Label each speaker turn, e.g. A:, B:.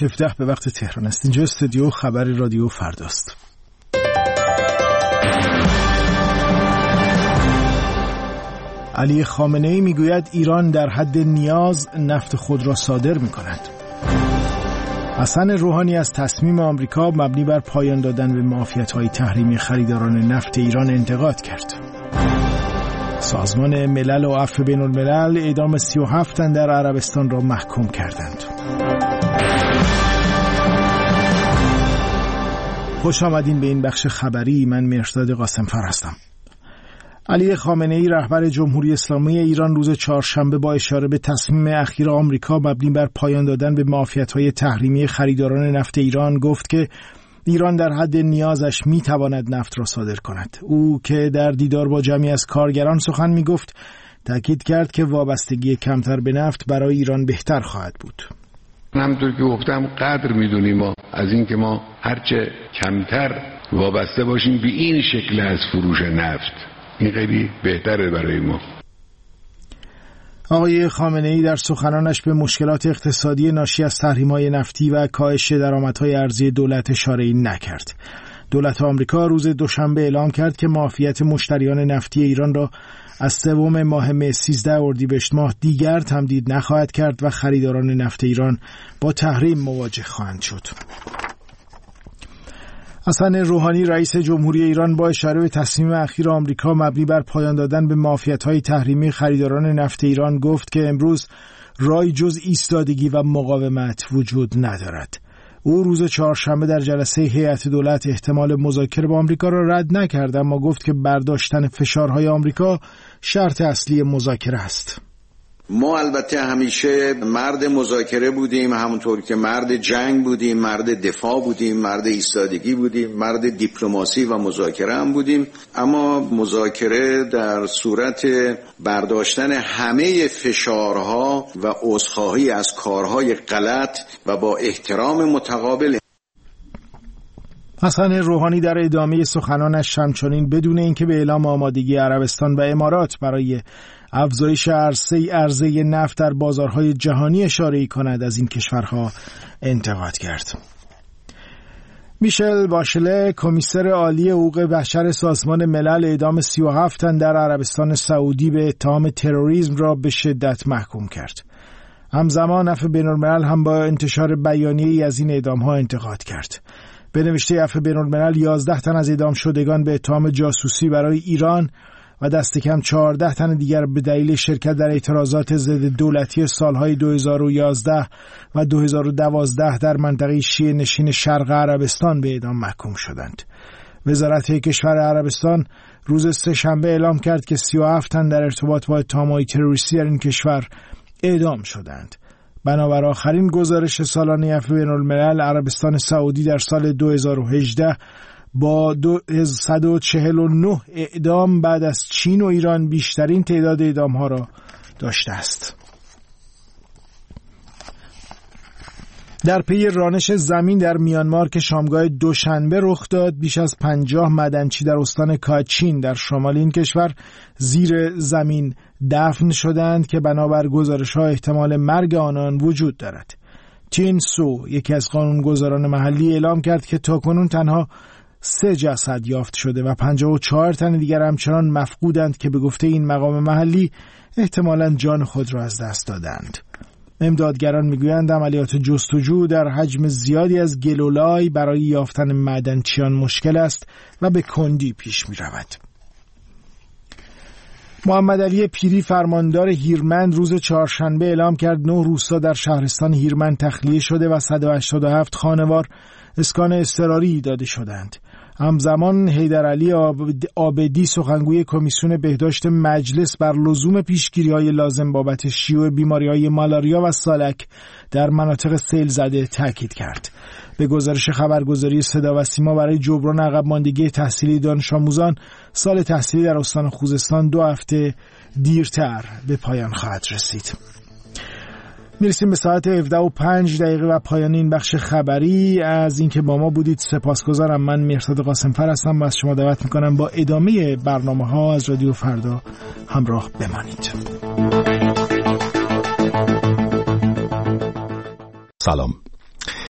A: 8:17 به وقت تهران است. اینجا استودیو خبر رادیو فرداست. علی خامنه‌ای میگوید ایران در حد نیاز نفت خود را صادر می‌کند. حسن روحانی از تصمیم آمریکا مبنی بر پایان دادن به معافیت‌های تحریمی خریداران نفت ایران انتقاد کرد. سازمان ملل و عفو بین‌الملل اعدام 37 تن در عربستان را محکوم کردند. خوش آمدین به این بخش خبری. من مهرداد قاسم‌فر هستم. علی خامنه‌ای رهبر جمهوری اسلامی ایران روز چهارشنبه با اشاره به تصمیم اخیر آمریکا مبنی بر پایان دادن به معافیت‌های تحریمی خریداران نفت ایران گفت که ایران در حد نیازش می‌تواند نفت را صادر کند. او که در دیدار با جمعی از کارگران سخن می‌گفت، تاکید کرد که وابستگی کمتر به نفت برای ایران بهتر خواهد بود.
B: همونطور که گفتم قدر می‌دونیم ما از این که ما هرچه کمتر وابسته باشیم به این شکل از فروش نفت، این خیلی بهتره برای ما.
A: آقای خامنه‌ای در سخنانش به مشکلات اقتصادی ناشی از تحریم‌های نفتی و کاهش درآمدهای ارزی دولت اشاره‌ای نکرد. دولت آمریکا روز دوشنبه اعلام کرد که معافیت مشتریان نفتی ایران را از 3 ماه مه 13 اردیبهشت ماه دیگر تمدید نخواهد کرد و خریداران نفت ایران با تحریم مواجه خواهند شد. حسن روحانی رئیس جمهوری ایران با اشاره به تصمیم اخیر آمریکا مبنی بر پایان دادن به معافیت‌های تحریمی خریداران نفت ایران گفت که امروز راهی جز ایستادگی و مقاومت وجود ندارد. او روز چهارشنبه در جلسه هیئت دولت احتمال مذاکره با آمریکا را رد نکرد، اما گفت که برداشتن فشارهای آمریکا شرط اصلی مذاکره است.
C: ما البته همیشه مرد مذاکره بودیم، همونطور که مرد جنگ بودیم، مرد دفاع بودیم، مرد ایستادگی بودیم، مرد دیپلماسی و مذاکره هم بودیم، اما مذاکره در صورت برداشتن همه فشارها و عذرخواهی از کارهای غلط و با احترام متقابل.
A: حسن روحانی در ادامه سخنانش همچنین بدون اینکه به اعلام آمادگی عربستان و امارات برای افزایش عرضه نفت در بازارهای جهانی اشاره‌ای کند از این کشورها انتقاد کرد. میشل باشله کمیسر عالی حقوق بشر سازمان ملل اعدام 37 تن در عربستان سعودی به اتهام تروریسم را به شدت محکوم کرد. همزمان عفو بین‌الملل هم با انتشار بیانیه‌ای از این اعدام‌ها انتقاد کرد. به نوشته عفو بین‌الملل 11 تن از اعدام شدگان به اتهام جاسوسی برای ایران و دست کم 14 تن دیگر به دلیل شرکت در اعتراضات ضد دولتی سالهای 2011 و 2012 در منطقه شیعه نشین شرق عربستان به اعدام محکوم شدند. وزارت کشور عربستان روز سه‌شنبه اعلام کرد که 37 تن در ارتباط با اتهامات تروریستی در این کشور اعدام شدند. بنابر آخرین گزارش سالانه عفو بین‌الملل، عربستان سعودی در سال 2018 با 149 اعدام بعد از چین و ایران بیشترین تعداد اعدام‌ها را داشته است. در پی رانش زمین در میانمار که شامگاه دوشنبه رخ داد، بیش از 50 معدنچی در استان کاچین در شمال این کشور زیر زمین دفن شدند که بنابر گزارش‌ها احتمال مرگ آنان وجود دارد. تین سو، یکی از قانونگذاران محلی، اعلام کرد که تاکنون تنها 3 جسد یافت شده و 54 تن دیگر همچنان مفقودند که به گفته این مقام محلی احتمالاً جان خود را از دست دادند. امدادگران میگویند عملیات جستجو در حجم زیادی از گلولای برای یافتن معدنچیان مشکل است و به کندی پیش می رود. محمد علی پیری فرماندار هیرمند روز چهارشنبه اعلام کرد 9 روستا در شهرستان هیرمند تخلیه شده و 187 خانوار اسکان اضطراری داده شدند. همزمان حیدرعلی عابدی سخنگوی کمیسیون بهداشت مجلس بر لزوم پیشگیری‌های لازم بابت شیوع بیماری‌های مالاریا و سالک در مناطق سیل زده تاکید کرد. به گزارش خبرگزاری صدا و سیما برای جبران عقب ماندگی تحصیلی دانش آموزان، سال تحصیلی در استان خوزستان 2 هفته دیرتر به پایان خواهد رسید. میرسیم به ساعت 17:05 و پایان این بخش خبری. از اینکه با ما بودید سپاسگزارم. من مهرداد قاسم‌فر هستم و از شما دعوت میکنم با ادامه برنامه‌ها از رادیو فردا همراه بمانید.
D: سلام،